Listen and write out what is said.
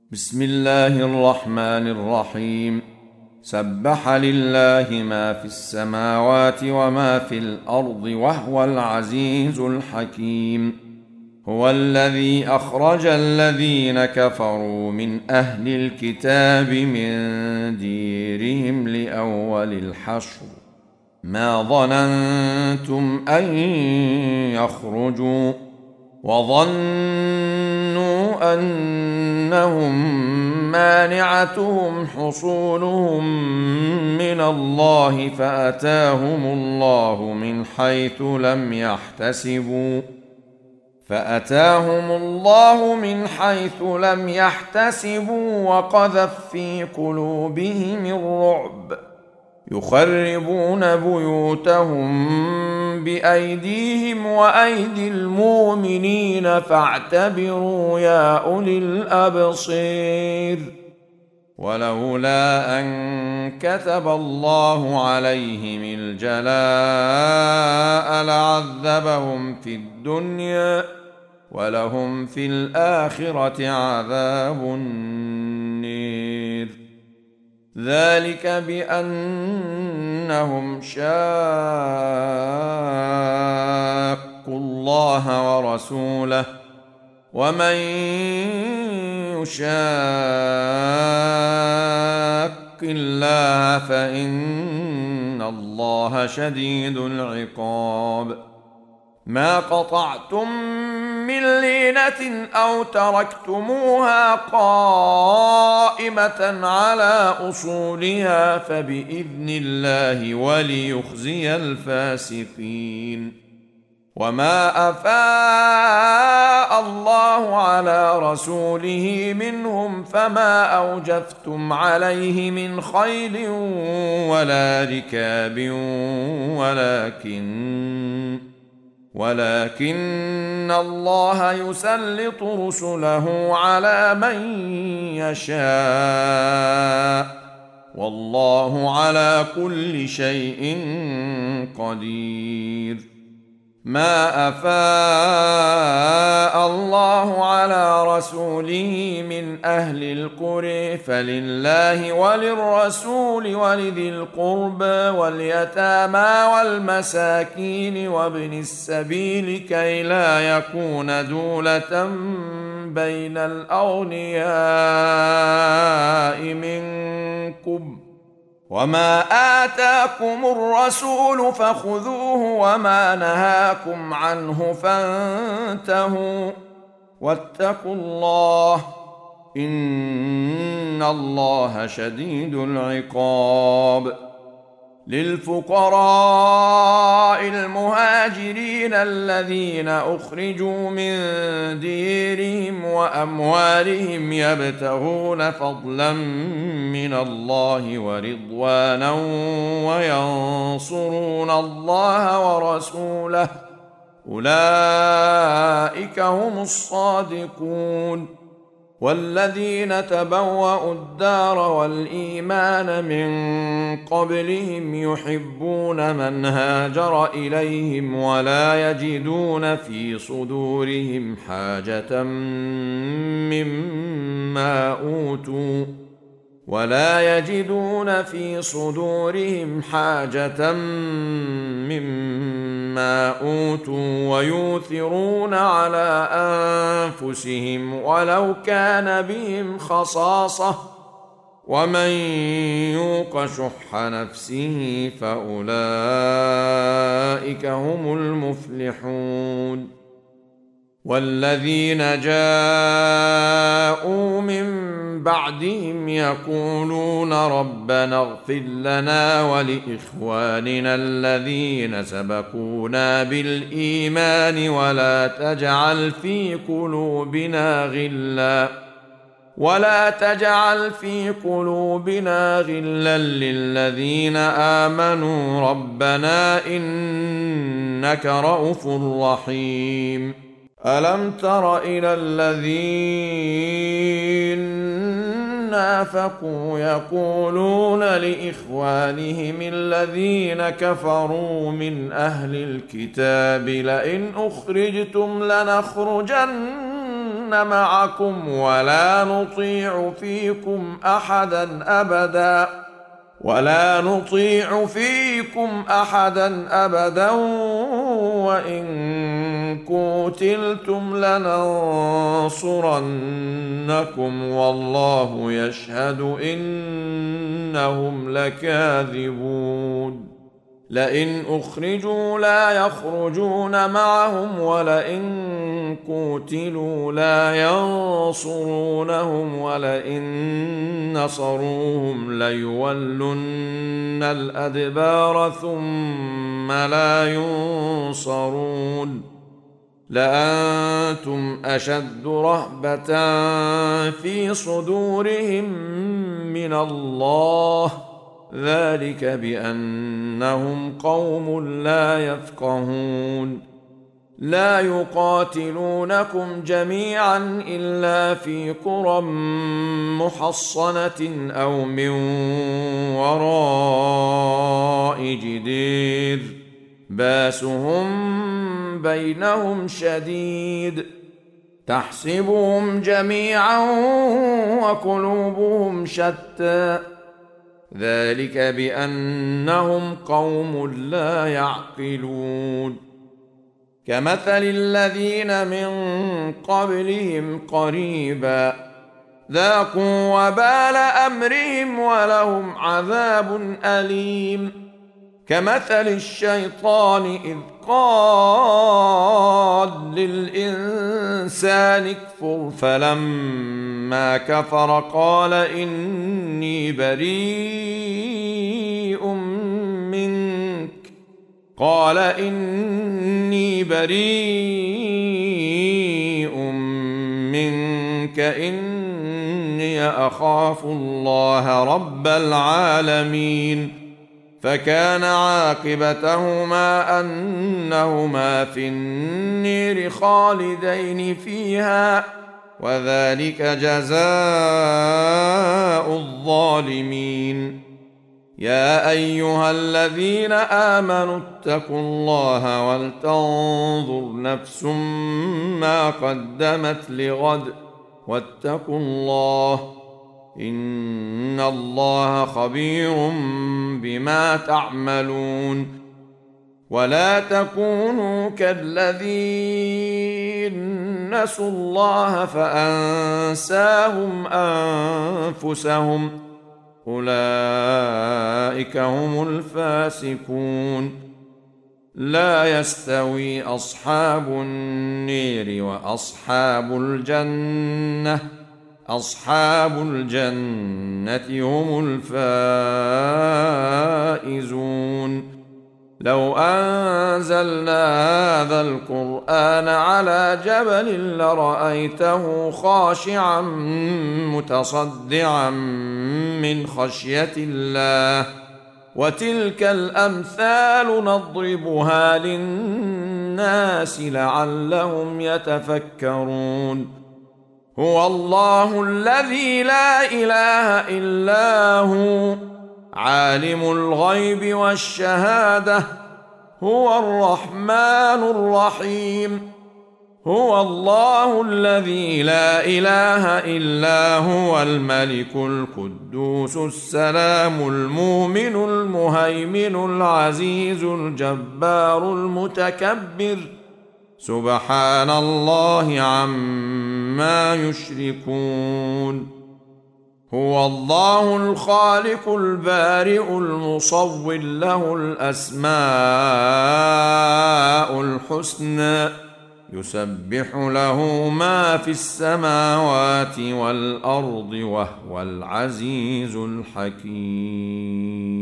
بسم الله الرحمن الرحيم. سبح لله ما في السماوات وما في الأرض وهو العزيز الحكيم. هو الذي أخرج الذين كفروا من أهل الكتاب من ديرهم لأول الحشر ما ظننتم أن يخرجوا وظنوا أنهم مانعتهم حصونهم من الله فأتاهم الله من حيث لم يحتسبوا وقذف في قلوبهم الرعب يخربون بيوتهم بأيديهم وأيدي المؤمنين فاعتبروا يا أولي الأبصير. ولولا أن كتب الله عليهم الجلاء لعذبهم في الدنيا ولهم في الآخرة عذاب النير. ذلك بأنهم شاقوا الله ورسوله ومن يشاق الله فإن الله شديد العقاب. ما قطعتم من لينة أو تركتموها قائمة على أصولها فبإذن الله وليخزي الفاسقين. وما أفاء الله على رسوله منهم فما أوجفتم عليه من خيل ولا ركاب ولكن الله يسلط رسله على من يشاء والله على كل شيء قدير. ما أفاء الله على رسوله من أهل القرى فلله وللرسول ولذي القربى واليتامى والمساكين وابن السبيل كي لا يكون دولة بين الأغنياء منكم. وما آتاكم الرسول فخذوه وما نهاكم عنه فانتهوا واتقوا الله إن الله شديد العقاب. للفقراء المهاجرين الذين أخرجوا من ديرهم وأموالهم يبتغون فضلا من الله ورضوانا وينصرون الله ورسوله أولئك هم الصادقون. والذين تبوأوا الدار والإيمان من قبلهم يحبون من هاجر إليهم ولا يجدون في صدورهم حاجة مما أوتوا ويؤثرون على أنفسهم ولو كان بهم خصاصة ومن يوق شح نفسه فأولئك هم المفلحون. والذين جاءوا من بعدهم يقولون ربنا اغفر لنا ولإخواننا الذين سبقونا بالإيمان ولا تجعل في قلوبنا غلا للذين آمنوا ربنا إنك رؤوف رحيم. ألم تر إلى الذين نافقوا يقولون لإخوانهم الذين كفروا من أهل الكتاب لئن أخرجتم لنخرجن معكم ولا نطيع فيكم أحدا أبدا وإن قوتلتم لننصرنكم والله يشهد إنهم لكاذبون لئن أخرجوا لا يخرجون معهم ولئن قوتلوا لا ينصرونهم ولئن نصروهم ليولن الأدبار ثم لا ينصرون لأنتم أشد رهبة في صدورهم من الله ذلك بأنهم قوم لا يفقهون لا يقاتلونكم جميعا إلا في قرى محصنة أو من وراء جدير باسهم بينهم شديد تحسبهم جميعا وقلوبهم شتى ذلك بأنهم قوم لا يعقلون كمثل الذين من قبلهم قريبا ذاقوا وبال أمرهم ولهم عذاب أليم كمثل الشيطان إذ قال للإنسان اكفر فلما كفر قال إني بريء منك إني أخاف الله رب العالمين فكان عاقبتهما أنهما في النير خالدين فيها وذلك جزاء الظالمين يا أيها الذين آمنوا اتقوا الله ولتنظر نفس ما قدمت لغد واتقوا الله إن الله خبير بما تعملون ولا تكونوا كالذين نسوا الله فأنساهم أنفسهم أولئك هم الفاسقون لا يستوي أصحاب النير وأصحاب الجنة هم الفائزون لو أنزلنا هذا القرآن على جبل لرأيته خاشعا متصدعا من خشية الله وتلك الأمثال نضربها للناس لعلهم يتفكرون هو الله الذي لا إله إلا هو عالم الغيب والشهادة هو الرحمن الرحيم هو الله الذي لا إله إلا هو الملك القدوس السلام المؤمن المهيمن العزيز الجبار المتكبر سبحان الله عما يشركون هو الله الخالق البارئ المصور له الأسماء الحسنى يسبح له ما في السماوات والأرض وهو العزيز الحكيم